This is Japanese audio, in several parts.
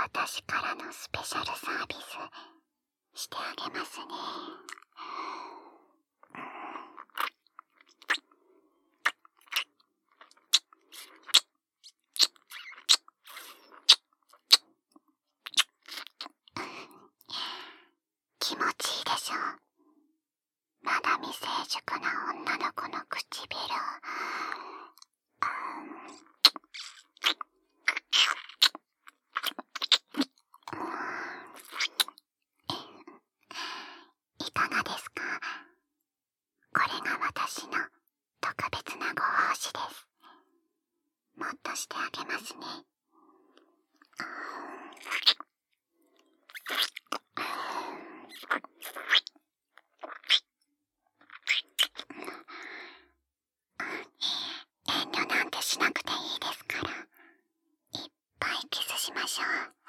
私からのスペシャルサービスしてあげますね。気持ちいいでしょ。まだ未成熟な女の子の唇いかがですか？これが私の特別なご奉仕です。もっとしてあげますね。遠慮なんてしなくていいですから、いっぱいキスしましょう。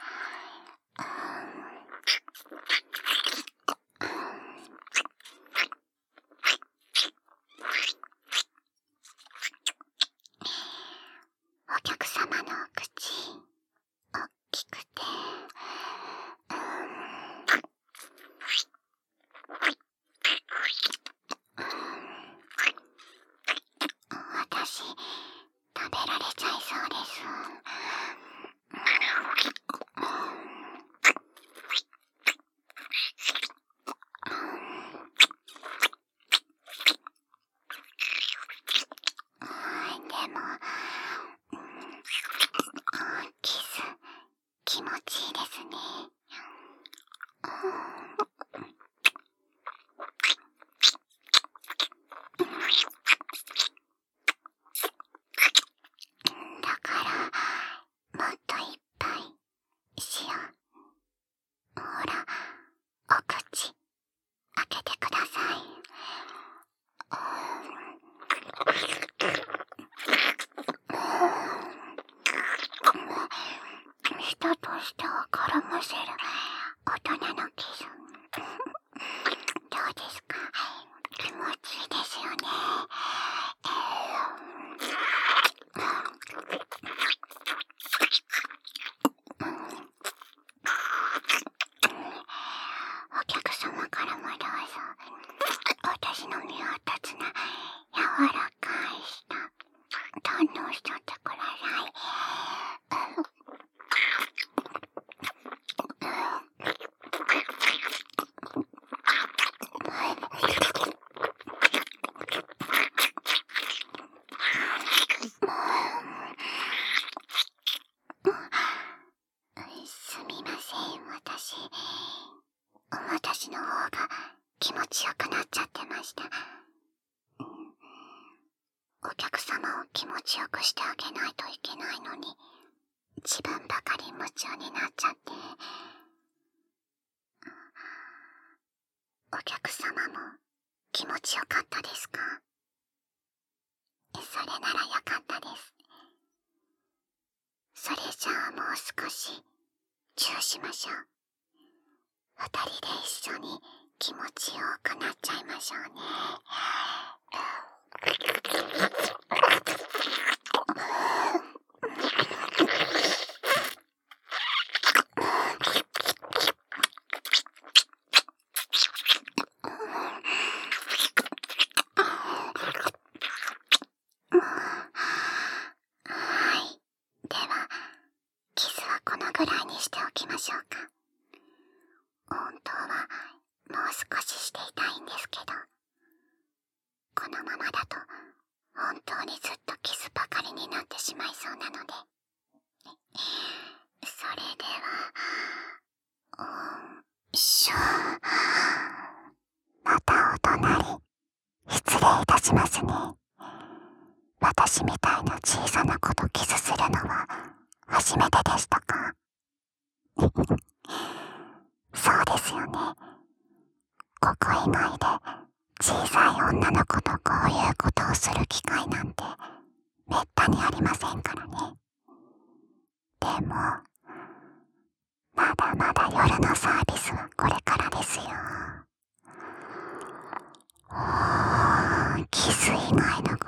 お客様のお口、おっきくて、私、食べられちゃいそうです。でも、キス、気持ちいいですね。だから、もっといっぱいしよう。ほら、お口、開けてください。人と人を絡ませる大人のキス。どうですか？気持ちいいですよね。お客様からもどうぞ。私の身を立つな柔らかい舌、堪能しちゃってください。すみません、私の方が気持ちよくなっちゃってました。お客様を気持ちよくしてあげないといけないのに、自分ばかり夢中になっちゃって。お客様も気持ちよかったですか？それならよかったです。それじゃあもう少しチューしましょう。二人で一緒に気持ちよくなっちゃいましょうね。はい。では、キスはこのぐらいにしておきましょうか。本当はもう少ししていたいんですけど、このままだと本当にずっとキスばかりになってしまいそうなので。それでは、しょ。またお隣、失礼いたしますね。私みたいな小さな子とキスするのは初めてでしたか？そうですよね。ここ以外で小さい女の子とこういうことをする機会なんてめったにありませんからね。でも、まだまだ夜のサービスはこれからですよ。キス以外の